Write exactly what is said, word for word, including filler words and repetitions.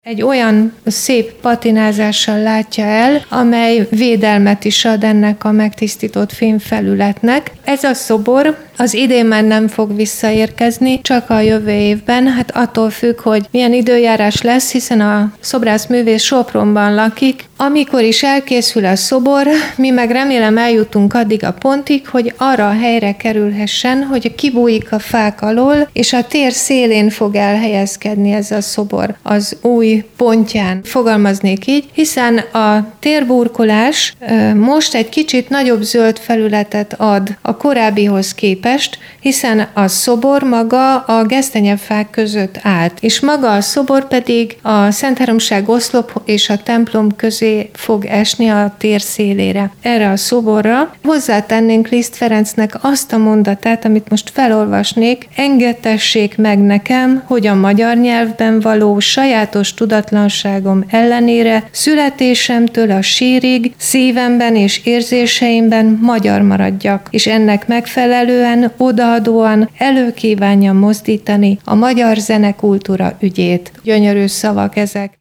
Egy olyan szép patinázással látja el, amely védelmet is ad ennek a megtisztított fémfelületnek. Ez a szobor az idén már nem fog visszaérkezni, csak a jövő évben, hát attól függ, hogy milyen időjárás lesz, hiszen a szobrászművész Sopronban lakik. Amikor is elkészül a szobor, mi meg remélem eljutunk addig a pontig, hogy arra a helyre kerülhessen, hogy kibújik a fák alól, és a tér szélén fog elhelyezkedni ez a szobor az új pontján, fogalmaznék így, hiszen a térburkolás most egy kicsit nagyobb zöld felületet ad a korábbihoz képest, hiszen a szobor maga a gesztenyefák között állt, és maga a szobor pedig a Szentháromság oszlop és a templom közé fog esni a tér szélére. Erre a szoborra hozzátennénk Liszt Ferencnek azt a mondatát, amit most felolvasnék: engedtessék meg nekem, hogy a magyar nyelvben való sajátos tudatlanságom ellenére születésemtől a sírig, szívemben és érzéseimben magyar maradjak, és ennek megfelelően odaadóan előkívánjam mozdítani a magyar zenekultúra ügyét. Gyönyörű szavak ezek.